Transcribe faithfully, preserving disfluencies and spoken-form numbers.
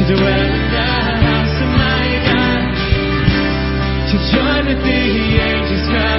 dwell in the house of my God, to join with the angels.